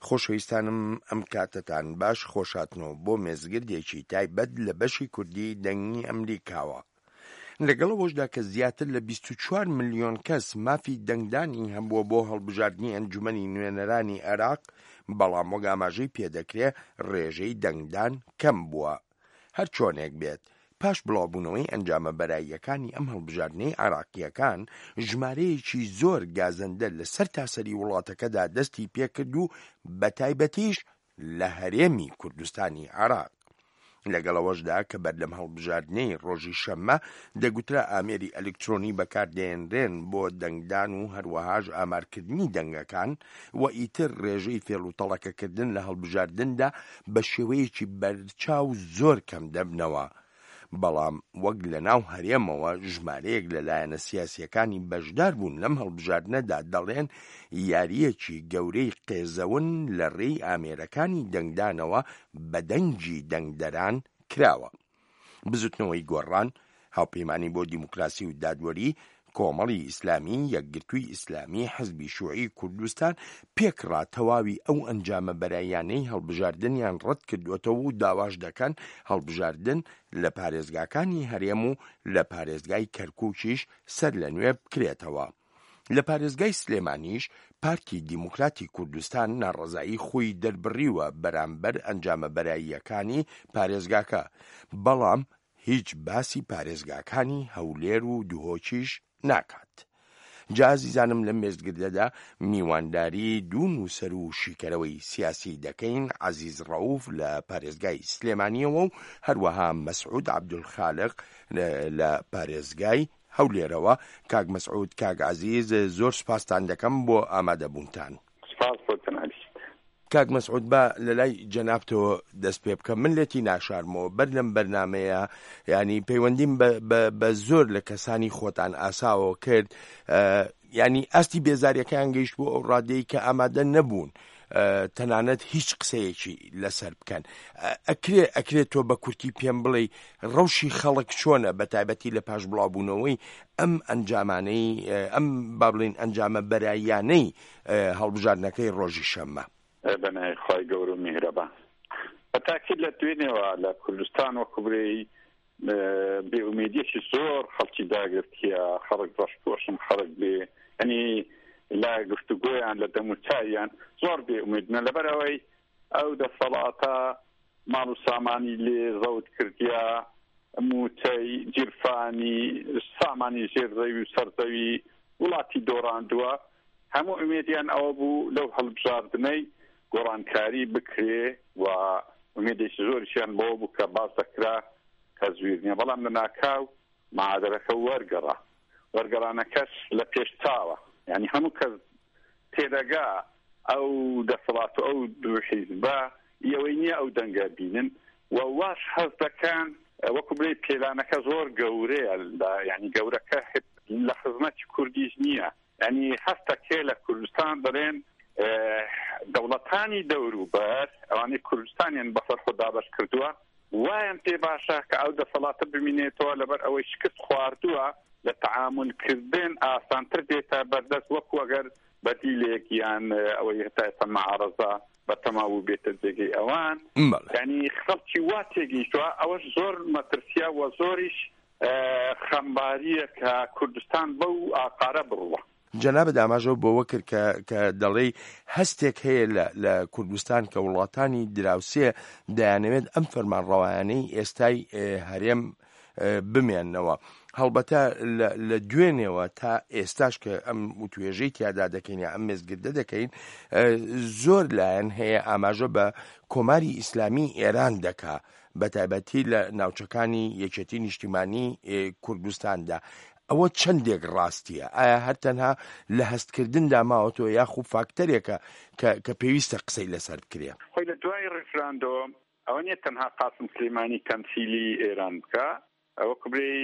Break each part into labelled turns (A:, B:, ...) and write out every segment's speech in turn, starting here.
A: خۆشەویستانم ئەم کاتتان باش خۆشاتنەوە بۆ مێزگردێکی تایبەت لە بەشی کوردی دەنگی ئەمریکاوە. لەگەڵەوەشدا کە زیاتر لە 24 ملیۆن کەس مافی دەنگدانی هەبووە بۆ هەڵبژاردننی ئەنجومەنی نوێنەرانی عێراق، بەڵام وەک ئاماژەی پێدەکرێ ڕێژەی دەنگدان کەم بووە. هەر چۆنێک بێت، پاش بڵاوبوونەوەی ئەنجامە بەراییەکانی ئەم هەڵبژاردنەی عێراقیەکان، ژمارەیەکی زۆر گازەندە لە سەر تاسەری وڵاتەکەدا دەستی پێکرد و بەتایبەتیش لە هەرێمی کوردستانی عێراق. لەگەڵەوەشدا کە بەردەم هەڵبژاردنەی ڕۆژی شەممە دەگوترا ئامێری ئەلکترۆنی بەکاردێنرێن بۆ دەنگدان و هەروەهاش ئامارکردنی دەنگەکان و ئیتر ڕێژەی فێڵوتەڵەکەکردن لە هەڵبژاردندا بە شێوەیەکی بەرچاو زۆر کەم دەبنەوە. بەڵام وەک لە ناو هەرێمەوە ژمارەیەک لەلایەنە سیاسیەکانی بەشدار بوون لەم هەڵبژاردنەدا دەڵێن یاریەکی گەورەی قێزەون لە ڕێی ئامێرەکانی دەنگدانەوە بە دەنگی دەنگدەران کراوە. بزوتنەوەی گۆڕان، هاوپەیمانی بۆ دیموکراسی و دادوەری، کۆمەڵی ئیسلامی، یەکگرتووی ئیسلامی، حزبی شووعی کوردستان پێکڕا تەواوی ئەو ئەنجامە بەرایانەی هەڵبژاردنیان ڕەت کردوێتەوە و داواش دەکەن هەڵبژاردن لە پارێزگاکانی هەرێم و لە پارێزگای کەرکووکیش سەر لە نوێ بکرێتەوە. لە پارێزگای سلێمانیش پارتی دیموکراتی کوردستان ناڕەزایی خۆی دەربڕیوە بەرامبەر ئەنجامە بەراییەکانی پارێزگاکە، بەڵام هیچ باسی پارێزگاکانی هەولێر و دوهۆکیش ناکات. جا عزیزانم لە مێزگردەدا میوانداری دوو نووسەر و شیکەرەوەی سیاسی دەکەین، عەزیز ڕەوف لە پارێزگای سلێمانیەوە و هەروەها مەسعود عەبدولخالق لە پارێزگای هەولێرەوە. کاک مەسعود، کاک عەزیز، زۆر سوپاستان دەکەم بۆ ئامادەبوونتان.
B: سپاس بۆتان.
A: کاک مەسعود، بە لەلای جەنابتەوە دەست پێ بکەم. من لێتی ناشارمەوە بەر لەم بەرنامەیە، ینی پەیوەندیم بە زۆر لە کەسانی خۆتان ئاساوە کرد، ینی ئاستی بێزاریەکەیان گەیشت بۆ ئەو ڕادەیە کە ئامادە نەبوون تەنانەت هیچ قسەیەکی لەسەر بکەن. ئەکرێت تۆ بە کورتی پێم بڵێ ڕەوشی خەڵک چۆنە بە تایبەتی لە پاش بڵاوبوونەوەی ئەم ئەنجامانەی ئەم با بڵێن ئەنجامە بەرایانەی هەڵبژاردنەکەی ڕۆژی شەممە؟
B: بەنای خی گەور و میهرەبان، بەتاکید لە دوێنێەوە لە کوردستان وەکوبرەی بێئومێدیەکی زۆر خەڵکی داگرتیە، خەڵک بەشپۆشم خەڵک بێ، ئەنی لا گفتوگۆیان لە دەموچاویان زۆر بێئومێدنە لەبەرەوەی ئەو دەسەڵاتە ماڵ و سامانی لێ زەوت کردیا، موچەی جیرفانی سامانی ژێرزەوی و سەرزەوی وڵاتی دۆڕاندووە. هەموو ئومێدیان ئەوە بوو لەو هەڵبژاردنەی گۆڕانکاری بکرێ و ئومێدێکی زۆریشیان بۆ بوو کە باس دەکرا کە زویر نییە، بەڵام لە ناکاو مەعادەرەکە وەرگەڕانەکەش لە پێشچاوە. یعنی هەموو کەس تێدەگا ئەو دەسەڵات و ئەو دوو حیزبە ئەوەی نییە ئەو دەنگە بینن و واش هەز دەکەن وەکو بڵێ پێلانەکە زۆر گەورەیە، یعنی گەورەکە لە خزمەتی کوردیش نییە. یعنی هەستەکێ لە کوردستان دەڵێن دەوڵەتانی دەوروبەر ئەوانەی کوردستانیان بەسەر خۆدا بەش کردووە، وایان پێ باشە کە ئەو دەسەڵاتە ببینێتەوە لەبەر ئەوەی شکست خواردووە لە تەعاملکردن ئاسانتر دێتە بەردەست، وەکو ئەگەر بەدیلێک یان ئەوەی هەتا مەعارەزە بە تەماو بێتە جێگەی ئەوان. یعنی خەڵکی وا تێگەیشتووە. ئەوەش زۆر مەترسیە و زۆریش خەمباریە کە کوردستان بەو ئاقارە بڕوە.
A: جەنابە داماژەوە بۆوە کرد کە دەڵێ هەستێک هەیە لە کوردستان کە وڵاتانی دراوسێ دەیانەوێت ئەم فەرمانڕەوایانەی ئێستای هەرێم بمێننەوە. هەڵبەتە لە دوێنێەوە تا ئێستاش کە ئەم وتوێژەی تیادا دەکەین یا ئەم مێزگردە دەکەین، زۆر لایەن هەیە ئاماژە بە کۆماری ئیسلامی ئێران دەکا، بە تایبەتی لە ناوچەکانی یەکێتی نیشتیمانی کوردستاندا. ئەوە چەندێک ڕاستیە؟ ئایا هەر تەنها لە هەستکردندا ماوەتەوە یاخو فاکتەرێکە کە پێویستە قسەی لەسەر بکرێ؟
B: خۆی لە دوای ڕێفراندۆم ئەوە نیە تەنها قاسم سلێمانی تەمسیلی ئێران بکە، ئەوە کوبرەی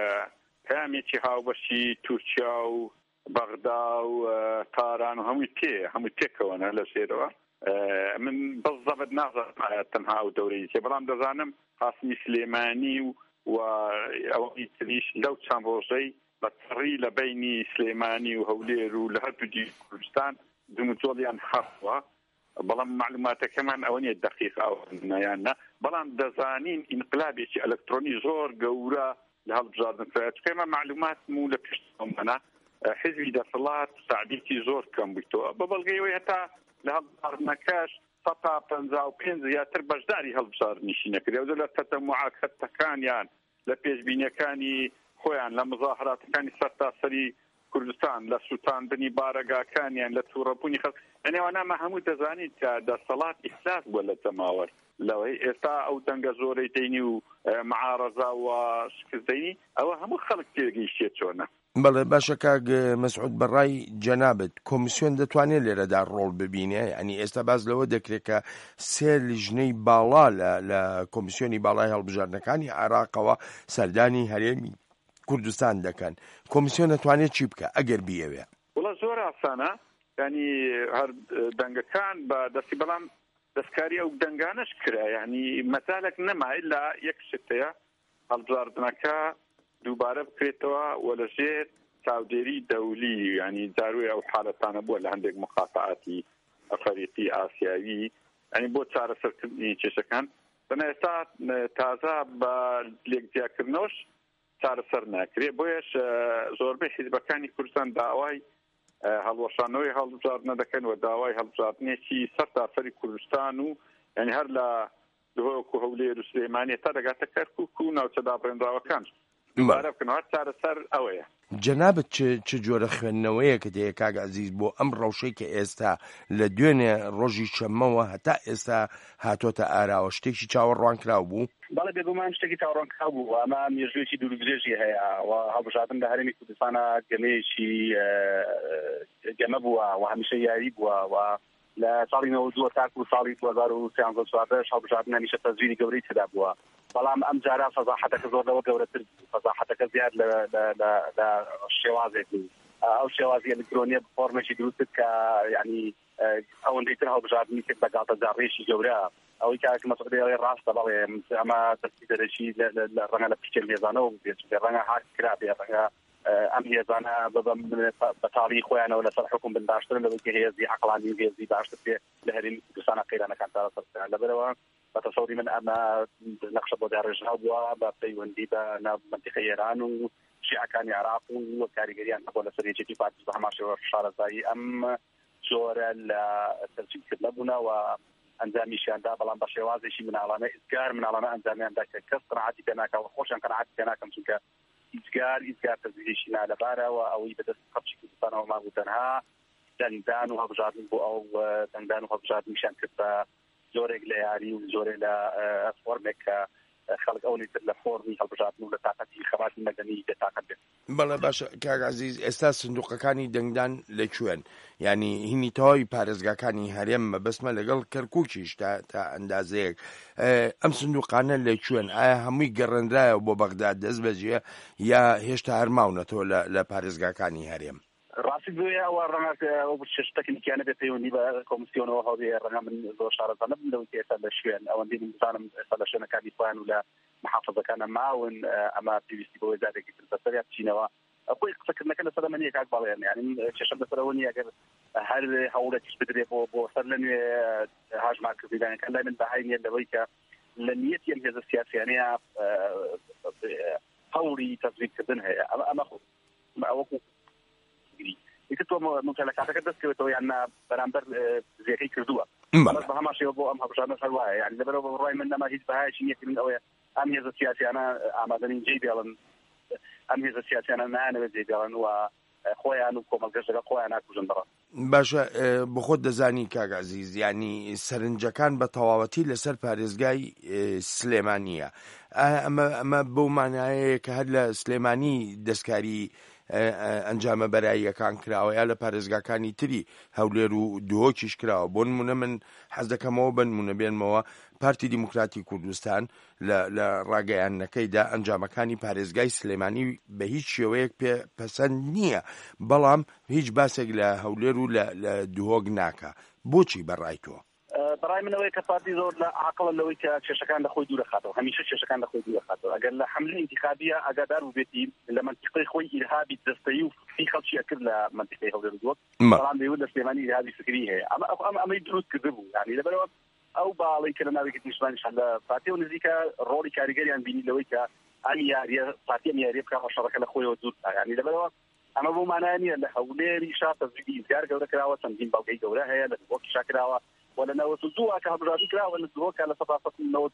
B: پامێکی هاوبەشی تورکیا و بەغدا و تاران و هەمووی تێکەوەنە لە ژێرەوە. من بەس زەبەت نازانم تەنها ئەو دەورەی تێ، بەڵام دەزانم قاسمی سلێمانی و ئەوەی تریش لەو چەند ڕۆژەی بە چڕی لە بینی سلێمانی و هەولێر و لە هەردوو دی کوردستان دموجۆڵیان هەبووە بەڵام معلوماتەکەمان ئەوە نیە دقیق ئەو نەیاننا بەڵام دەزانین ئینقلابێکی ئەلکترۆنی زۆر گەورە لە هەڵبژاردنکرێت ئێمە معلوماتم و لە پێشمانە حزبی دەسەڵات سعدیکی زۆر کەم بوویتەوە بە بەڵگەیەوەی هەتا لە هەڵبژاردنەکەش 155 زیاتر بەشداری هەڵبژاردنیشی نەکرێت لە تەتەموعاکەتەکانیان لە پێشبینیەکانی خۆیان لە مزاحراتەکانی سەرتاسەری کوردستان لە سووتاندنی بارەگاکانیان لە تووڕەبوونی خەڵک ئەوانامە هەموو دەزانیت کە دەسەڵات ئیحساس بووە لە تەماوەر لەوەی ئێستا ئەو دەنگە زۆرەی دەینی و معارەزا و شکستدەینی ئەوە هەموو خەڵک تێگەیشتێت چۆنە.
A: بەڵێ باشە کاک مەسعود بەڕای جەنابەت کۆمیسیۆن دەتوانێت لێرەدا ڕۆڵ ببینێ ئەنی ئێستا باز لەوە دەکرێت کە سێ لیژنەی باڵا لە کۆمیسیۆنی باڵای هەڵبژاردنەکانی عێراقەوە سەردانی هەرێمی کوردستان دەکەن کۆمیسیۆن دەتوانێت چی بکە ئەگەر بیەوێ؟
B: وڵا زۆر ئاسانە ینی هەر دەنگەکان بە دەستی بەڵام دەستکاری ئەو دەنگانەش کرا ینی مەسالێک نەما ئیلا یەک شتەیە هەڵبژاردنەکە دووبارە بکرێتەوە و لەژێر چاودێری دەولی ینی جاروی ئەو حالەتانە بووە لە هەندێک مقاتعاتی ئەفریقی ئاسیاوی ینی بۆ چارەسەرکردنی کێشەکان بەنە ئێستا تازە بە لێکجیاکردنەوەش چارەسەر ناکرێت بۆیەش زۆربەی حیزبەکانی کوردستان داوای هەڵوەشانەوەی هەڵبژاردنە دەکەن و داوای هەڵبژاردنێکی سەرتاسەری کوردستان و ینی هەر لە دهۆک و هەولێر و سلێمانیە تا دەگاتە کەرکووک و ناوچە دابڕێنراوەکان دووبارە بکەنەوە چارەسەر ئەوەیە.
A: جەنابەت چ جۆرە خوێندنەوەیە کە دەیە کاک عەزیز بۆ ئەم ڕەوشەی کە ئێستا لە دوێنێ ڕۆژی شەممەوە هەتا ئێستا هاتۆتە ئاراوە شتێکی چاوەڕوان کراو بوو؟
C: بەڵێ بێگومان شتێکی چاوەڕوان کراو بوو ئەمە مێژوویەکی دوورودرێژی هەیە و هەڵبژاردن لە هەرێمی کوردستانە گەمەیەکی گەمە بووە و هەمیشە یاری بووە و لە ساڵی 92 تاکو ساڵی 2013 هەڵبژاردن هەمیشە تەزویری گەورەی تێدا بووە بەڵام ئەم جارە فەزاحەتەکە زۆر لەوە گەورەتر بوو فەزاحەتەکە زیاد لە شێوازێک بوو ئەو شێوازی ئەلکترۆنیە فۆرمێکی دروست کە یعنی ئەوەندەی تر هەڵبژاردننی کرد بە گاڵتەجاڕێشی گەورە ئەوەی کاکە مەسعودی ڕاستە بەڵێ ئەمە دەستی دەرەشی ڕەنگە لە پیچەل هێزانەوە بێت ڕەنگە هاک کرا بێ ڕەنگە ئەم هێزانە بەتاڵی خۆیانەوە لەسەر حکوم بنداشتن لەوەی کە هێزی عەقڵانی و هێزی باشتر پێ لە هەرێمی کوردستانە قەیرانەکان چارەسەر لەبەرەوە بەتەسەوری من ئەمە نەخشە بۆ داڕێژراو بووە بە پەیوەندی بە منتیقەی ئێران و شیعەکانی عێراق و کاریگەریان بۆ لەسەر یەکێتی پارتیز بە هەماشێوە شارەزایی ئەم جۆرە لە تەرجیحکردنە بوونەوە ئەنجامیشیاندا بەڵام بە شێوازێکی مناڵانە ئیزگار ئەنجامیاندا کە کەس قەناعەتی پێ ناکەوە خۆشیان قەناعەتی پێ ناکەم چونکە ئیزگار تەزویرێکی نالەبارەوە ئەوەی بەدەست خەڵکی کوردستانەوە مابوو تەنها دەنگدان و هەڵبژاردن بۆ ئەو دەنگدان و هەڵبژاردنیشان کرد بە زۆرێک لە یاری و زۆرێک لە فۆرمێک کە خەڵک ئەوەی تر لە فۆرمی هەڵبژاردن و لە تاقەتی خەباتی مەدەنی بێتاقەت بێت.
A: بەڵێ باشە کاک عەزیز ئێستا سندوقەکانی دەنگدان لەکوێن ینی هینی تەواوی پارێزگاکانی هەرێم مەبەستمە لەگەڵ کەرکووکیش تا ئەندازەیەک ئەم سندوقانە لەکوێن ئایا هەمووی گەڕێنرایە بۆ بەغداد دەست بەجێ یا هێشتا هەرماونەتەوە لە پارێزگاکانی هەرێم؟
C: ڕاستی بووە ئەوە ڕەنگە ئەو شتێکیانە بێت پەیوەندی بە کۆمیسیۆنەوە هەڵبێ ڕەنگە من زۆر شارەزانە بم لەوەی کە ئێستا لە شوێن ئەوەندەی بزانم ئێستا لە شوێنەکانی خۆیان و لە محافظەکانە ماون ئەمە پێویستی بۆ وێزارێکی تر بەسەریا بچینەوە خۆی قسەکردنەکە لەسەر ئەمە کاک بەڵێن یعنی کێشەم لەسەرەوە نیە ئەگەر هەر هەوڵێکیش بدرێ بۆ سەر لە نوێ هاژمارکردنەکان لای من بەهای نیە لەوەی کە لە نیەتی ئەم هێزە سیاسیانەیە هەوڵی تەزویرکردن هەیە ئەمە ئەوەکو تۆ ممتلکاتەکە دەستکەوێتەوە یان بەرامبەر زیێکەی کردووە بە هەماشەوە بۆ ئەم هەڵبژاردنە هەروایە یعنی لەبەرەوە بە ڕای من نەما هیچ بەهایەکی نییە من ئەوەیە ئەم هێزە سیاسیانە ئامادەنین جێی بێڵن ئەم هێزە سیاسیانە نایانەوێت جێی بێڵن و خۆیان و کۆمەلگەشتەکە خۆیان ناکوژن بڕن.
A: باشە بۆ خۆت دەزانی کاک عەزیز ینی سەرنجەکان بە تەواوەتی لەسەر پارێزگای سلێمانیە ئەمە بەو مانایەیە کە هەر لە سلێمانی دەستکاری ئەنجامە بەراییەکان کراوە یا لە پارێزگاکانی تری هەولێر و دهۆکیش کراوە بۆ نمونە من حەز دەکەمەوە بە نمونە بێنمەوە پارتی دیموکراتی کوردستان لە ڕاگەیاندنەکەیدا ئەنجامەکانی پارێزگای سلێمانی بە هیچ شێوەیەک پەسەند نییە بەڵام هیچ باسێک لە هەولێر و لە دهۆک ناکە بۆچی بەڕای تۆ؟
C: بەڕای منەوەی کە پارتی زۆر لە عاقڵە لەوەی کە کێشەکان لە خۆی دوور دەخاتەوە، هەمیشە کێشەکان لە خۆی دوور دەخاتەوە. ئەگەر لە حملەی انتخابیە ئاگادار بووبێتی لە منطقەی خۆی ئیرهابی دەستەیی و فکری خەڵکی ئەکرد لە منطقەی هەولێر بەڵام دەیوت لە سلێمانی ئیرهابی فکری هەیە. ئەمەی دروست کرده بوو، یعنی لەبەرەوە ئەو باڵی کە لە ناوێکی نیشتمانیشان لە پارتی و نزیکە ڕۆڵی کاریگەریان بینی لەوەی کە ئەم یاریە پارتی ئەم یاریە بکات شەڕەکە لە خۆیەوە دوور بکات. یعنی لەبەرەوە ئەمە بۆ مانای نییە لە هەولێری شا تەزویدی ئیزگار گەورە کراوە، چەندین باڵگەی گەورە هەیە لە بۆکی شا کراوە ولا نوت زوا كهبرادي كلا ولا زوا كلا صفات نوت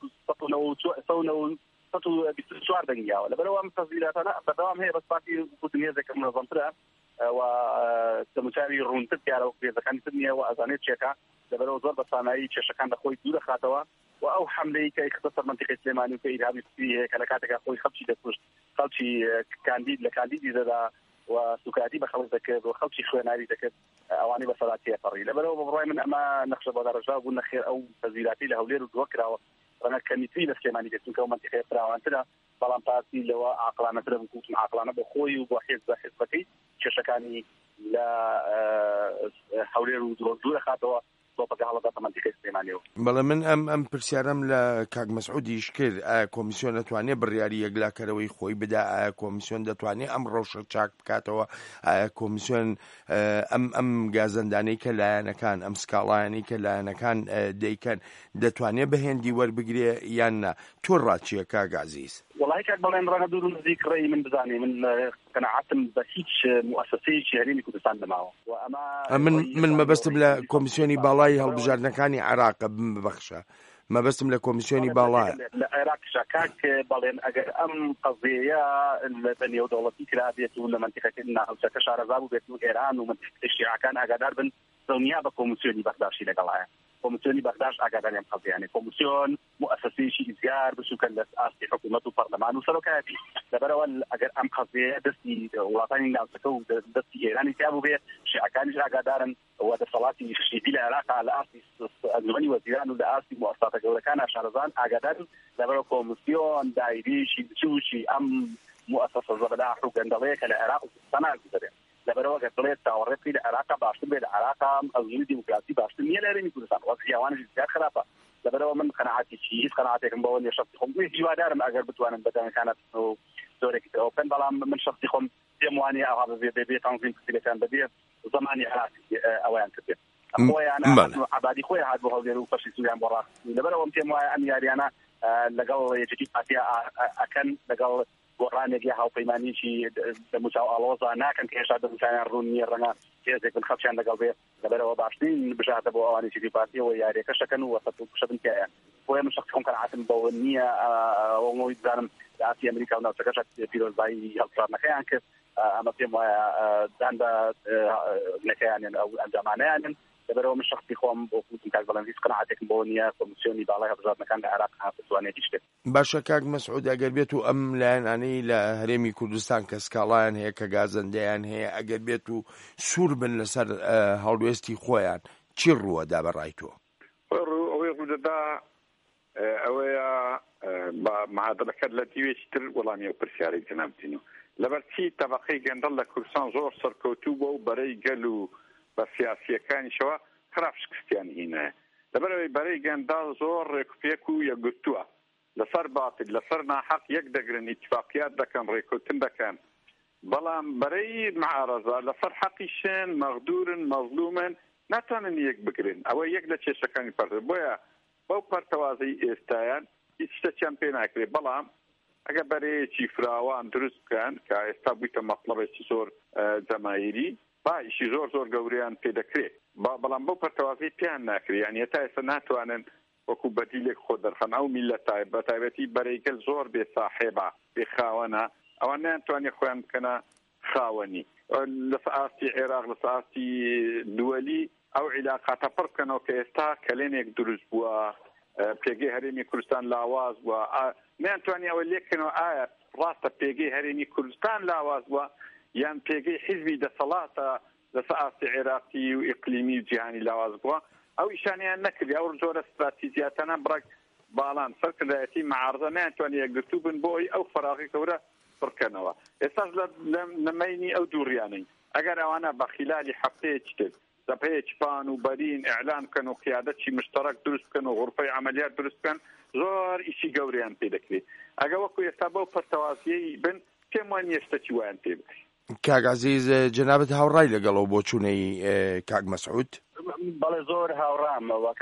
C: سطو بيستشوار دنيا ولا بلوا متزيلاتنا بدوام هي بس باتي كودنيا زي كم نظمتها وتمشاري رونت كارو في ذكان الدنيا وأذانيت شكا لبلوا زور بصناعي شكان دخوي دولة خاتوا وأو حملة كي يختصر منطقة سليماني وكي إرهابي فيه كلاكاتك أخوي خبشي دكوش خبشي كانديد لكانديد إذا وسكاتي بخلص ذكر وخلشي خواناري ذكر أواني بصلاتي فري لبلوا ببراي من أما نخشى بدر رجاء قلنا خير أو تزيلاتي لهولير وذكره أنا كمثيل السليماني جسم كومن تخير وأنتنا بلان بارتي لو عقلنا مثلا بنكون عقلنا بخوي وبحزب حزبكي شكاني لا هولير وذكره خاتوا
A: بەڵێ من ئەم پرسیارم لە کاک مەسعودیش کرد ئایا کۆمیسیۆن دەتوانێت بڕیاری یەکلاکەرەوەی خۆی بدا، ئایا کۆمیسیۆن دەتوانێت ئەم ڕەوشە چاک بکاتەوە، ئایا کۆمیسیۆن ئەم گازەندانەی کە لایەنەکان ئەم سکاڵایانی کە لایەنەکان دەیکەن دەتوانێت بەهێندی وەربگرێ یان نا. تۆ ڕاچیە کاک عەزیز؟
C: والله كاك بلان رانا دور نزيك رأي من بزاني من قناعتم بهيج مؤسسي شهريني كردستان معه
A: وأما من ما بستم لكوميسيوني بالاي هالبجارنكاني عراق ببخشة ما بستم لكوميسيوني بالاي
C: العراق شكاك بلان أجر أم قضية البنية ودولتي كلا بيتو لمنطقة إنها أو شكشار زابو بيتو إيران ومنطقة الشيعة كان أجدار بن زونيا بكوميسيوني بقداشي لقلاها كوميسيوني بقداش أجدار يم قضية يعني كوميسيون مؤسسي شيء إزجار بشكل أساسي حكومة وبرلمان وسلوكاتي لبروا أجر أم قضية دستي وطني ناسكو دستي إيراني تابو بيه شيعة كان جرا أجدارن ودصلاتي شديد العراق على أساس أزمني وزيران ولا أساس مؤسسات جورا كان شارزان أجدار لبروا كوميسيون دايري شيء أم مؤسسة زبدة حكومة دولية كالعراق وسنة جدًا لبروا قضية تورطي العراق باشتر بالعراق أزمني ديمقراطي باشتر مية لاري كردستان وحيوان جزيرة خلافة لبروا من قناعاتي شيء قناعاتكم بقول يا شخصكم جوادارم أجر بتوانا بدأ كانت دورك أوبن بلا من شخصكم يمواني أو هذا بتنظيم كثير كان بديه زماني عراقي أوان كثير أخويا أنا عبادي خويا هاد بهولير وفرشي سوريان برا لبروا متيموا أن ياري أنا لقال يجي أتيا أكن لقال وراني جاها وقيماني شيء مساو ألوزا ناكن كيش هذا مساو روني رنا كيزك من خبش عند قلبي لبروا بعشرين بجهة بو أواني شيء بارتي وياري كشكنوا وسطوا شبن كيان خويا من شخصكم كان عاتم بونية ومويد زارم في أمريكا ونوتكشت في الزاي هالصار نخيان كيف أما في عند نكيان أو عند معنيان لبروا من شخصي خوام وفوت كاك بلانزيس قناعتك بونية كوميسيوني بالله بزاد مكان العراق حافظواني ديشتك
A: باشا كاك مسعود ئەگەر بێت و ئەم لایەنانەی لە هەرێمی کوردستان کە سکاڵایان هەیە کە گازەندەیان هەیە ئەگەر بێت و سوور بن لەسەر هەڵوێستی خۆیان چی ڕووەدا بەڕای تۆ؟
B: ئەوەی ڕوودەدا ئەوەیە مەعادلەکەت لە دیوێشتر وەڵامی ئەو پرسیارەی جەنابتین و لەبەرچی تەبەقەی گەندەڵ لە کوردستان زۆر سەرکەوتوو بووە و بەرەی گەل و بە سیاسیەکانیشەوە خراپ شکستیان هینە لەبەرەوەی بەرەی گەندەڵ زۆر ڕێکوپێک و یەکگرتووە لەسەر باتل لەسەر ناحەق یەک دەگرن ئیتفاقیات دەکەن ڕێکوتن دەکەن بەڵام بەرەی معارەزە لەسەر حەقیشن مەغدورن مەظلومن ناتوانن یەک بگرن ئەوە یەک لە کێشەکانی پەرتە بۆیە بەو پەرتەوازەی ئێستایان هیچ شتێکیان پێ ناکرێت بەڵام ئەگە بەرەیەکی فراوان دروست بکەن کە ئێستا بوویتە مەطلەبێکی زۆر جەماهیری با ئیشی زۆر گەورەیان پێ دەکرێت بەڵام بەو پەرتەوازەی پێیان ناکرێت یان هێتا ئێستا ناتوانن وەکو بەدیلێک خۆ دەرخەن ئەو میلەتای بەتایبەتی بەرەیگەل زۆر بێساحێبە بێخاوەنە ئەوە ناتوانێت خۆیان بکەنە خاوەنی لە سەعاتی عێراق لە سەعاتی دووەلی ئەو عیلاقاتە پڕ بکەنەوە کە ئێستا کەلێنێک دروست بووە پێگەی هەرێمی کوردستان لاواز بووە ناتوانێت ئەوە لێککەنەوە ئایا ڕاستە پێگەی هەرێمی کوردستان لاواز بووە یان پێگەی حیزبی دەسەڵاتە لە سەعاتی عێراقی و ئیقلیمی و جیهانی لاواز بووە ئەو ئیشانیان نەکردی ئەو زۆرە استراتیجیاتانە بڕک باڵان سەرکردایەتی معارضە ناتوانێت یەکگرتوو بن بۆی ئەو فەراغی گەورە بڕکەنەوە ئێستاش لە نمەینی ئەو دووڕیانەی ئەگەر ئەوانە بە خلالی هەفتەیەکی تر سەپەیەکی پان و بەرین ئیعلان بکەن و قیادەتی مشتەرەک دروست بکەن و غورفەی عملیات دروست بکەن زۆر ئیشی گەورەیان پێ دەکرێت ئەگە وەکو ئێستا بەو پەرتەوازیەی بن پێم وانییە شتێکی وایان پێ بکەین.
A: کاک عەزیز جەنابەت هاوڕای لەگەڵەوە بۆ چوونەی کاک مەسعود؟
C: بەڵێ زۆر هاوڕامەوە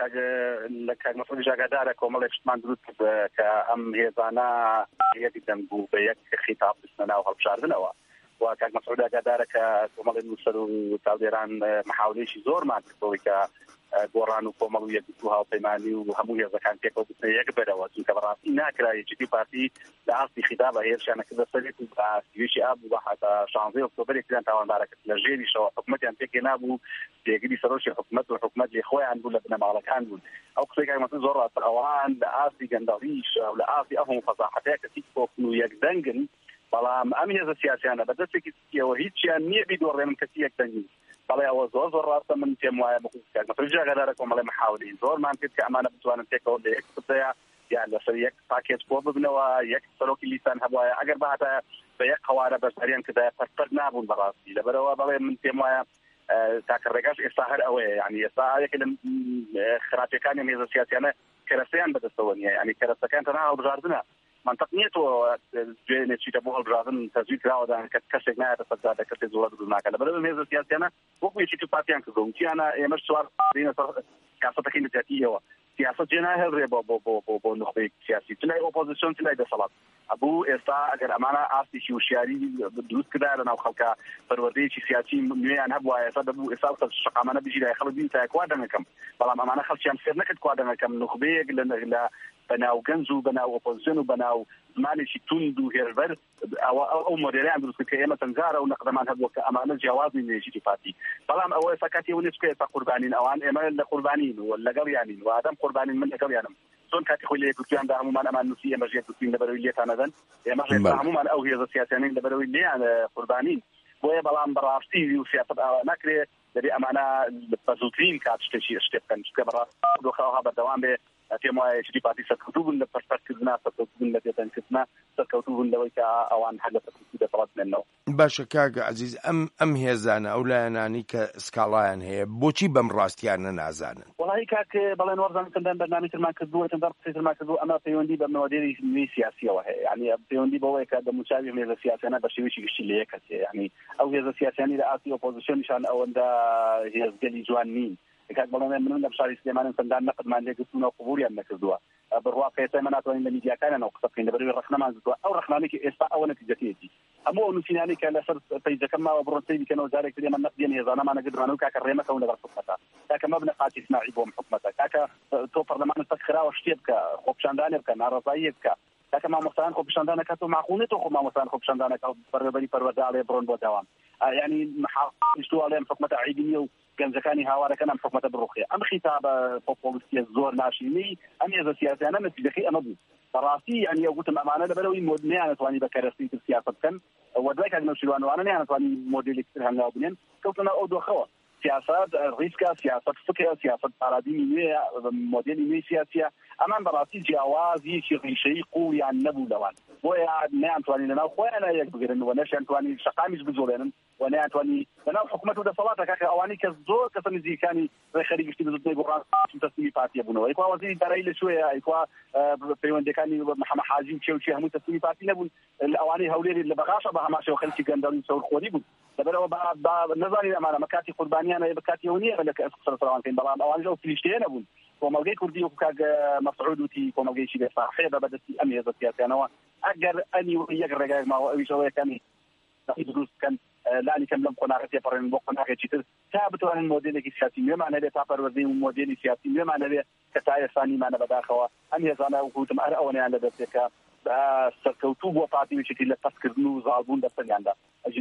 C: لە کاک مەسعود ئاگادارە کۆمەڵێک شتمان دروست کە ئەم هێزانە یەکی دەنگ بوو بە یەک خیتاب بستنە ناو هەڵبژاردنەوە و کاک مەسعود ئاگادارە کە کۆمەڵی نووسەر و تاوێران محاولەیەکی زۆرمان کردەوەی کە گۆڕان و کۆمەڵ و یەکگرتو و هاوپەیمانی و هەموو هێزەکان پێکەوە بستنە یەک بەرەوە چونکە بەڕاستی ناکرا یەکێتی پارتی لە ئاستی خیتابە هێرشیانەکردە سەرێت و سیوێکی ئابوو بە حتا 16 ئۆکتۆبەرێکیان تاوانبارەکرد لە ژێریشەوە حکومەتیان پێکێ نابوو پێگیری سەرۆکی حکومەت و حکومەت لێ خۆیان بوو لە بنەماڵەکان بوون ئەو قسەی کاک مەسعود زۆر ڕاستە ئەوان لە ئاستی گەندەڵیش و لە ئاستی ئەو فەزاحەتەیە کە تیکۆکن و یەکدەنگن بەڵام ئەم هێزە سیاسیانە بەدەستێکی سکیەوە هیچیان نییە بیدۆڕێنن کەسی یەکدەنگی بەڵێ ئەوە زۆر ڕاستە من پێم وایە بکات مەسعود ئاگادارە کۆمەڵی محاولەی زۆرمان کرد کە ئەمانە بتوانن تێکەوە لە یەک قسەیە یان لەسەر یەک پاکێج بۆ ببنەوە یەک سەرۆکی لیسان هەبوایە ئەگەر بەهاتە بە یەک قەوارە بەرزاریان کردایە پەرپەر نابوون بەڕاستی لەبەرەوە بەڵێ من پێم وایە تاکە ڕێگاش ئێستا هەر ئەوەیە یعنی ئێستا یەکێ لە خراپەکانی هێزە سیاسیانە کەرەسەیان بەدەستەوە نییە یعنی کەرەسەکان تەنها هەڵبژاردنە منطق نییە تۆ دوێنێ چیتە بۆ هەڵبژاردن تەجوید کراوەدا کە کەسێک نایەتە سەرجادە کەسێک زۆر دروست ناکات لەبەرەوە هێزە سیاسیانە وەکو یەکێتی پارتیان کردو وتیانە ئێمەش سوار دێنە سەر سیاسەتەکەی نەجاتیەوە سیاست جێ ناهێڵرێ بۆ نخبەی سیاسی چلای ئۆپۆزیسیۆن چلای دەسەڵات هەبوو ئێستا ئەگەر ئەمانە ئاستێکی وشیاری دروست کرا لەناو خەڵکە پەروەردەیەکی سیاسی نوێیان هەبووە ئێستا دەبوو ئێستا شقامانە بژیرای خەڵک بین تا کوا دەنگەکەم بەڵام ئەمانە خەڵکیان فێر نەکرد کوا دەنگەکەم نخبەیەک لە بەناو گەنج و بەناو ئۆپۆزیسیۆن و بەناو زمانێکی توند و هێربەر ئەو مۆدێلیان دروست کە ئێمە تەنگارە و نەقدەمان هەبووە کە ئەمانە جیاوازی نوێژی پارتی بەڵام ئەوە ئێستا کاتی ئەوە نیست کە ئێستا قوربانین ئەوان ئێمە لە قوربانین و لەگەڵیانین و ئادەم قوربانین من لەگەڵیانم چۆن کاتی خۆی لە یەکگرتویاندا هەمومان ئەمان نووسی ئێمە ژێرگرتوین لەبەرەوەی لێتانەدەن ئێمە هەمومان ئەو هێزە سیاسیانین لەبەرەوەی لێیان قوربانین بۆیە بەڵام بەڕاستی و سیاست ئاوا ناکرێت دەبێ ئەمانە بەزووترین کات شتێکی شتێ بکەن چکە بەڕاستی دۆخەوەها بەردەوام بێ پێم وایە یەکێتی پارتی سەرکەوتوو بوون لە پەرپەرکردنا سەرکەوتوو بوون لە بێدەنگکردنا سەرکەوتوو بوون لەوەی کە ئەوان هەر لە سەرکەوتوو دەسەڵات بێنەوە.
A: باشە کاک عەزیز ئەم هێزانە ئەو لایەنانی کە سکاڵایان هەیە بۆچی بەم ڕاستیانە نازانن؟
C: وەڵی کاک بەڵێن وەرزانکردن بەرنامەی ترمان کردووە تەندەر قسەی ترمان کردو ئەمە پەیوەندی بە مۆدێلی نوێی سیاسیەوە هەیە یعنی پەیوەندی بەوەیە کە دەموچاوی هێزە سیاسیانە بە شێوەیەکی گشتی لە یەک هەیە یعنی ئەو هێزە سیاسیانی لە ئاستی ئۆپۆزیسیۆنیشان ئەوەندە هێزگەلی جوان نین کاک بەڵێن من لە شاری سلێمانم چەندان نەقدمان لێگرتوون و قبولیان نەکردووە بڕوا قێسەمە ناتوانین لە میدیاکانیان ئەو قسە بکەین لەبەرەوەی ڕەخنەمان زدووە ئەو ڕەخنانێکی ئێستا ئەوە نەتیجەکەیەتی هەموو ئەو نووسینانەی کە لەسەر پەیجەکەم ماوە بڕۆنسەی بکەنەوە جارێک دێمە نەقدێن هێزانەمانە گرمانە و کاکە ڕێمەکەون لەبەر حکومەتە کاکە مەبنە قاتی سناعی بۆم حکومەتە کاکە تۆ پەرلەمانت پەسخراوە شتێ بکە خۆپیشاندانێ بکە ناڕەزایی بکە کاکە مامۆستایان خۆپیشاندانەکەات و ماخوونێتەوە خۆ مامۆستایان خۆپیشاندانەکە بەڕێوەبەری پەروەردەڵێ بڕۆن بۆ داوام یعنی محاڵیشتووەڵێم حکومەتە عیدینیە و گەنجەکانی هاوارەکەن ئەم حکومەتە بڕوخێ ئەم خیتابە پۆپۆلیستیە زۆر ناشینی ئەم هێزە سیاسیانە نەتیجەکەی ئەمە بوو بەڕاستی یعنی ئەوگوتم ئەمانە لەبەرەوەی نەیانەتوانی بە کەرەستی تر سیاست بکەن وەدوای کاک نەوشیروانوانە نەیانەتوانی مۆدێلێکی تر هەنگاو بنێن کەوتنە ئەو دۆخەوە سیاست ریسکە سیاست فکرە سیاست پارادیمی نوێیە مۆدێلی نوێی سیاسیە ئەمان بەڕاستی جیاوازیەکی ڕیشەی قوڵیان نەبوو لەوان بۆیە نەیانتوانی لەناو خۆیانە یەک بگرن و نەشیانتوانی شەقامیش بجۆڵێنن و نەیانتوانی لەناو حکومەت و دەسەڵاتە کاکە ئەوانی کە زۆر کەسە نزیکانی ڕێخەری گشتی بزوتنەی گۆڕان تەسلیمی پارتیە بوونەوە ئەیکوا وەزیری دارایی لەکوێیە ئەیکوا پەیوەندەکانی محەممەد حاجی و چێوچی هەموو تەسلیمی پارتی نەبوون ئەوانەی هەولێری لە بەغاشە بە هەماشەوە خەلکی گەندەڵی سەورخۆری بوون لەبەرەوە نەزانین ئەمانە مەکاتی قوربانیانە بەکاتیەوە نییە لە کە قسە سەروانکەین بەڵام ئەوانش ئەو فلیشتەیە نەبوون کۆمەلگەی کوردی وەکو کاک مەسعود وتی کۆمەلگەیشی بێساحەیە بەبەدەستی ئەم هێزە سیاسیانەوە ئەگەر ئەنی یەک ڕێگای ماوە ئەویش ئەوەیەکەمی دروست بکەن لانی کەم لەم قۆناغەتی پەڕێن بۆ قۆناغێکی تر تا بتوانن مۆدێلێکی سیاسی نوێمان هەبێت تا پەروەردەی مۆدێلی سیاسی نوێمان هەبێت کە تا ئێستانیمانە بەداخەوە ئەم هێزانە وەکوتم هەر ئەوەیان لەدەستێکە سەرکەوتوو بۆ پارتیوێکی لە پەسکردن و زاڵبوون دەستەنیاندا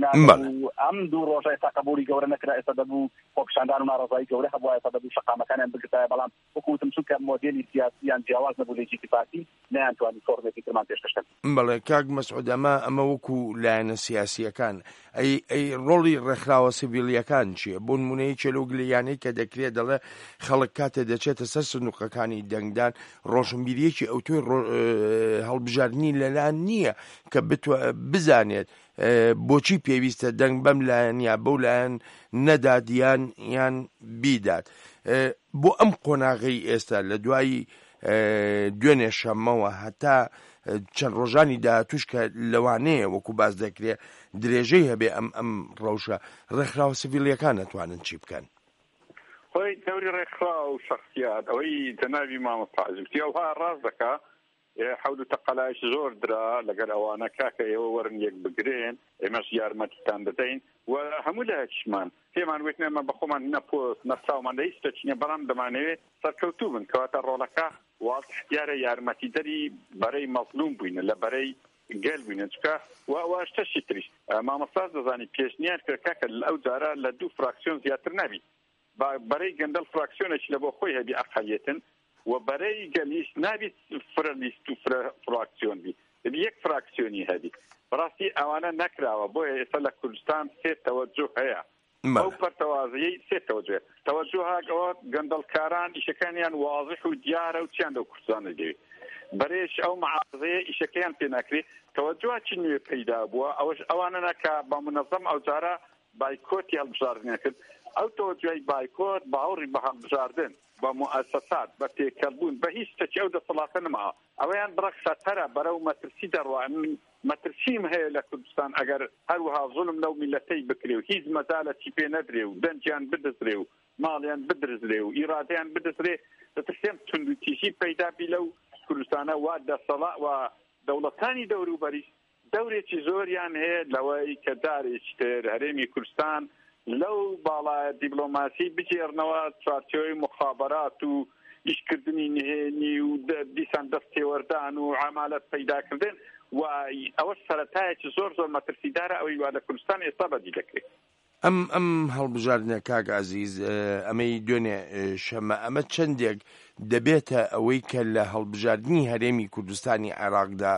C: ئەم دوو ڕۆژە ئێستا قبولی گەورە نەکرا ئێستا دەبوو خۆپیشاندان و ناڕەزایی گەورە هەبووە ئێستا دەبوو شەقامەکانیان بگرتایە بەڵام وەکوتم چونکە مۆدێلی سیاسییان جیاواز نەبوو لە یەکێتی پارتی نەیانتوانی فۆرمێکی ترمان پێشکەشکەن.
A: بەڵێ کاک مەسعود ئەمە وەکو لایەنە سیاسیەکان ئەی ڕۆڵی ڕێکخراوە سیڤیلیەکان چییە؟ بۆ نمونەی چێلۆگلیانەی کە دەکرێت دەڵێ خەڵک کاتێ دەچێتە سەر سندوقەکانی دەنگدان ڕۆژنبیریەکی ئەو توی هەڵبژاردننی لەلایەن نییە کە بزانێت بۆچی پێویستە دەنگ بەم لایەن یا بەو لایەن نەدات یان بیدات. بۆ ئەم قۆناغی ئێستا لە دوایی دوێنێ شەمەوە هەتا چەند ڕۆژانی داهاتووش کە لەوانەیە وەکو باز دەکرێت درێژەی هەبێ ئەم ڕەوشە ڕێکخراوە سڤیلیەکان نەتوانن چی بکەن؟
B: خۆی تەوری ڕێکخراو و شەخصیات ئەوەی تەناوی مامۆستا عەزیزی ئەوها ڕاست دەکا حەول و تەقەلایش زۆر درا لەگەر ئەوانە کاکە ئێوە وەرن یەک بگرێن ئێمەش یارمەتیتان بدەین و هەموو لایەکیشمان پێمان وێت نێمە بەخۆمان نەپۆست نەچاومان دەیستە چینە بەڵام دەمانەوێت سەرکەوتوو بن کەواتە ڕۆڵەکە واضح دیارە یارمەتی دەری بەرەی مەظلوم بووینە لە بەرەی گەل بووینە چکە واش تەشی تریش مامۆستاز دەزانی پێشنیار کرد کاکە ئەو جارە لە 2 فراکسیۆن زیاتر نابی بەرەی گەندەل فراکسیۆنێکی لە بۆ خۆی هەبی ئەقەلیەتن و بەرەی گەلیش نابیت فرە لیست و فراکسیۆن بی دەبی یەک فراکسیۆنی هەبی بەڕاستی ئەوانە نەکراوە بۆیە ئێستا لە کوردستان 3 تەوەجوه هەیە ئەو پەرتەوازیەی 3 تەوەجوه تەوەجوهاکەوە گەندەڵکاران ئیشەکانیان واضح و دیارە و چیان لەو کوردستانە دەوێت بەرێش ئەو معارضەیە ئیشەکەیان پێ ناکرێت تەوەجوهاکی نوێ پەیدا بووە ئەوەش ئەوانە نەکا بە منەظەم ئەو جارە بایکۆتی هەڵبژاردنیان کرد ئەو تەوەجوهی بایکۆت باوەڕی بە هەڵبژاردن بە مؤسسات بە تێکەڵبوون بە هیچ شتێکی ئەو دەسەڵاتە نەماوە ئەوەیان بڕەخسەتەرە بەرەو مەترسی دەڕوا مەترسیم هەیە لە کوردستان ئەگەر هەروەها زوڵم لەو میلەتەی بکرێ و هیچ مەجالێکی پێ نەدرێ و دەنجیان بدەزرێ و ماڵیان بدرزرێ و ئیرادەیان بدەزرێ دەترسێم توندوتیژی پەیدا بی لەو کوردستانە وا دەسەڵات و دەوڵەتانی دەوروبەری دەورێکی زۆریان هەیە لەوەی کە دارێکی تر هەرێمی کوردستان لەو باڵایە دیبلۆماسی بجێڕنەوە چارچۆی مخابرات و ئیشکردنی نهێنی و دیسان دەستێوەردان و عەمالەت پەیداکردن و ئەوە سەرەتایەکی زۆر مەترسیدارە ئەوەی وا لە کوردستان ئێستا بەدی دەکرێت.
A: ئەم هەڵبژاردنە کاک عەزیز ئەمەی دوێنێ شەمە ئەمە چەندێک دەبێتە ئەوەی کە لە هەڵبژاردننی هەرێمی کوردستانی عێراقدا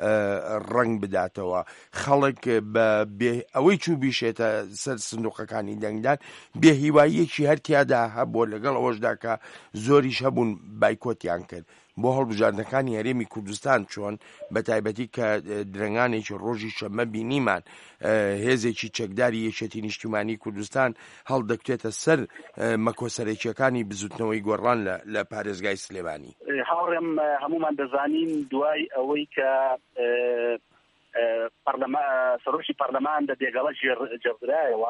A: ڕنگ بداتەوە خەڵک بە ئەوەی چوو بیشێتە سەر سندوقەکانی دەنگدان بێهیواییەکی هەر تیادا هەبووە لەگەڵ ئەوەشدا کە زۆریش هەبوون بایکۆتیان کرد بۆ هەڵبژاردنەکانی هەرێمی کوردستان چۆن بە تایبەتی کە درەنگانێکی ڕۆژی شەمە بینیمان هێزێکی چەکداری یەکێتی نیشتیمانی کوردستان هەڵدەکتێتە سەر مەکۆسەرێکیەکانی بزوتنەوەی گۆڕان لە پارێزگای سلێمانی.
C: هاوڕێم هەمومان دەزانین دوای ئەوەی کە سەرۆکی پەرلەمان لە بێگەڵە جێڕایەوە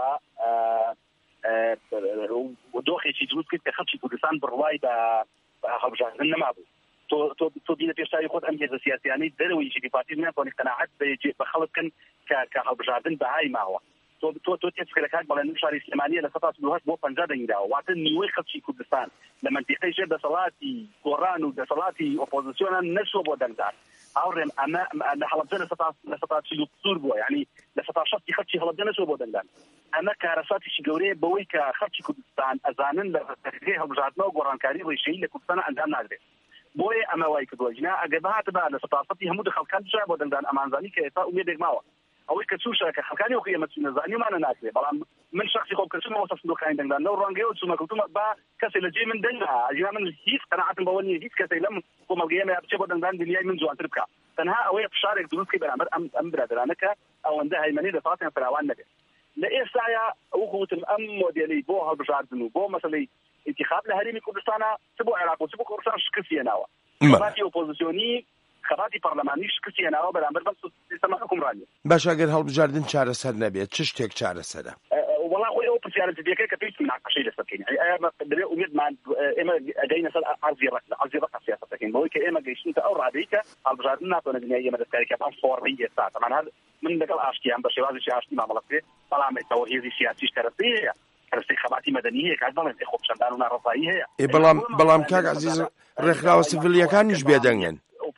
C: دۆخێکی دروست کرد کە خەڵکی کوردستان بڕوای بە هەڵبژاردن نەمابوو. تۆ بینە پێشتاوی خۆت ئەم هێزە سیاسیانەی دەرەوەی یەکێتی پارتی ناتوانێت قەناعەت بە خەڵک بکەن کە هەڵبژاردن بەهای ماوە. تۆ تێسکەکات بەڵێن شاری سلێمانیە لە 1970 بۆ 50 دەنگداوە واتە نیوەی خەڵکی کوردستان لە منتیقەی ژێر دەسەڵاتی گۆڕان و دەسەڵاتی ئۆپۆزیسیۆنان نەچووە بۆ دەنگدان. هاوڕێم ئەمە لە هەڵەبجە لە 1940 بووە یعنی لە 1960 خەڵکی هەڵەبجە نەچووە بۆ دەنگدان. ئەمە کارەساتێکی گەورەیە بەوەی کە خەڵکی کوردستان ئەزانن لە ڕێگەی هەڵبژاردنەوە گۆڕانکاری ڕێژەیی لە کوردستان ئەنجام نادرێت. بۆیە ئەمە وای کردووە جنا ئەگەر بەهاتە بە لە 1970 هەموو خەڵکان بچای بۆ دەنگدان ئەمانزانی کە ئێستا ئومێدێک ماوە ئەوەی کە چووشە کە خەڵکانی وەکو ئێمە چوونە زانیومانە ناکرێت بەڵام من شخصی خۆم کە چوومەوە سندوقەکانی دەنگدان لەو ڕەنگەیەوە چوومە کەوتومە با کەسێک لە جێ من دەنگا ئەجینا من هیچ قەناعەتم بەوە نییە هیچ کەسێک لەم کۆمەڵگەیەمە بچێ بۆ دەنگدان دنیای من جوانتر بکە تەنها ئەوەیە فشارێک دروست کە بەرامبەر ئەم برادرانە کە ئەوەندە هەیمەنی دەسەڵاتیان فراوان نەبێت. لە ئێستایا ئەوە گوتم ئەم مۆدێلی بۆ هەڵبژاردن و بۆ مەسەلەی انتخاب لە هەرێمی کوردستانە چ بۆ عێراق و چ بۆ کوردستان شکستی هێناوە. خەباتی ئۆپۆزیسیۆنی خەباتی پەرلەمانی شکستی هێناوە بەرامبەر بە سیستەمە حکومڕانی.
A: باش ئەگەر هەڵبژاردن چارەسەر نەبێت چ شتێک چارەسەرە؟
C: وەڵا خۆی ئەو پرسیارەتی دەکەی کە پێویست مناقەشەی لەسەر بکەین. ئێمە دەبێ ئومێدمان ئێمە ئەگەینە سەر عەرزی ڕەق سیاسەت دەکەین بەوەی کە ئێمە گەیشتینتە ئەو ڕادەی کە هەڵبژاردن ناتوانێت دنیای ئێمە دەستکاریکە بەم فۆڕی ئێستا تەمان هەر من لەگەڵ ئاشتیان بە شێوازێکی ئاشتی مامەڵە بکرێت بەڵام ئێستاوە هێزی سیاسیش کەرەستی هەیە کەرەستی خەباتی مەدەنی هەیە کات بەڵێن خۆپشاندان و ناڕەزایی هەیە.
A: بەڵام کاک عەزیز ڕێکخراوە سڤیلیەکانیش بێدەنگن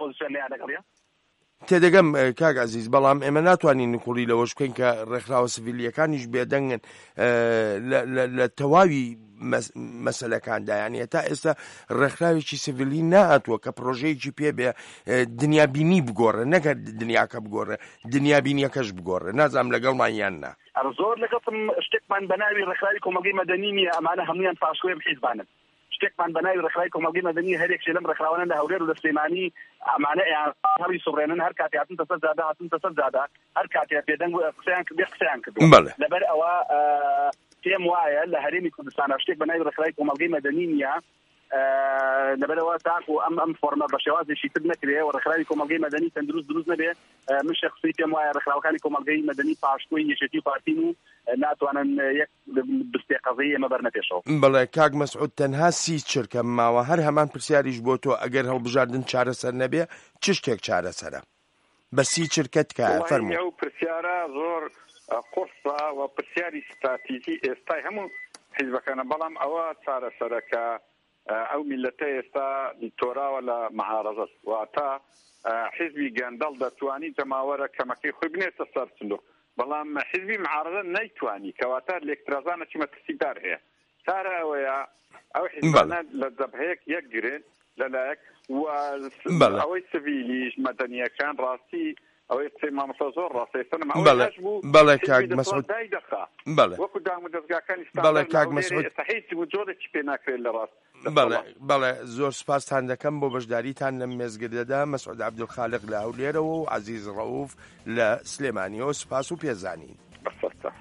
A: تێدەگەم کاک عەزیز بەڵام ئێمە ناتوانین نکوڵی لەوەش بکەین کە ڕێکخراوە سڤیلیەکانیش بێدەنگن لە تەواوی مەسەلەکاندا یعنی تا ئێستا ڕێکخراوێکی سڤیلی نهاتووە کە پرۆژەیەکی پێ بێ دنیابینی بگۆڕێ نەکە دنیاکە بگۆڕێ دنیابینیەکەش بگۆڕێ نازانم لەگەڵمان یان نا.
C: زۆر لەگەڵم شتێکمان بەناوی ڕێکخراوی کۆمەڵگەی مەدەنی نیە ئەمانە هەمویان پاشکۆی حیزبانن شتێکمان بەناوی ڕێکخراوی کۆمەڵگەی مەدەنی هەرێکشێ لەم ڕێکخراوانە لە هەولێر و لە سلێمانی ئەمانە هەڵی سوڕێنن هەر کاتێ هاتنتە سەر جادە هەر کاتێ بێدەنگ قسەیان کردو لەبەر ئەوە پێم وایە لە هەرێمی کوردستان شتێک بەناوی ڕێکخراوی کۆمەڵگەی مەدەنی نییە لەبەرەوە تاکو ئەم فۆرمە بە شێوازێکی تر نەکرێ و ڕێکخراوی کۆمەڵگەی مەدەنی دروست نەبێ من شخصی پێم وایە ڕێکخراوەکانی کۆمەڵگەی مەدەنی پاشتوی یەکێتی و پارتین و ناتوانن یەک بستێقەزەی ئێمە بەرنەپێشەوە.
A: بەڵێ کاک مەسعود تەنها 30 چرکە ماوە هەر هەمان پرسیاریش بۆ تۆ ئەگەر هەڵبژاردن چارەسەر نەبێ چ شتێک چارەسەرە بە 30 چرکە تکایە فەرموو.
B: ئەو پرسیارە زۆر قورسە و پرسیاری ستراتیژی ئێستای هەموو حیزبەکانە بەڵام ئەوە چارەسەرەکە ئەو میلەتە ئێستا دیکتۆراوە لە مەعارەزەت واتە حیزبی گەندەڵ دەتوانی جەماوەرە کەمەکەی خۆی بنێتە سەر سندوق بەڵام حیزبی معارەزە نەیتوانی کەواتە لێکترازانە چی مەترسیدار هەیە چارە ئەوەیە ئەو حیزبانە لە جەبهەیەک یەکگرێن لەلایەک و ئەوەی سڤیلیش مەدەنیەکان ڕاستی ئەوەی قسەی مامۆستا زۆر ڕاستەیەستن
A: بەڵێ کاک مەسعود
B: وەکو دام و دەستگاکانی
A: بەڵێ کاک مەسعود
B: هیچ جۆرێکی پێ ناکرێت لە ڕاست.
A: بەڵێ زۆر سپاسان دەکەم بۆ بەشداریتان لەم مێزگردەدا. مەسعود عەبدولخالق لە هەولێرەوە و عەزیز ڕەوف لە سلێمانیەوە سپاس و پێزانین.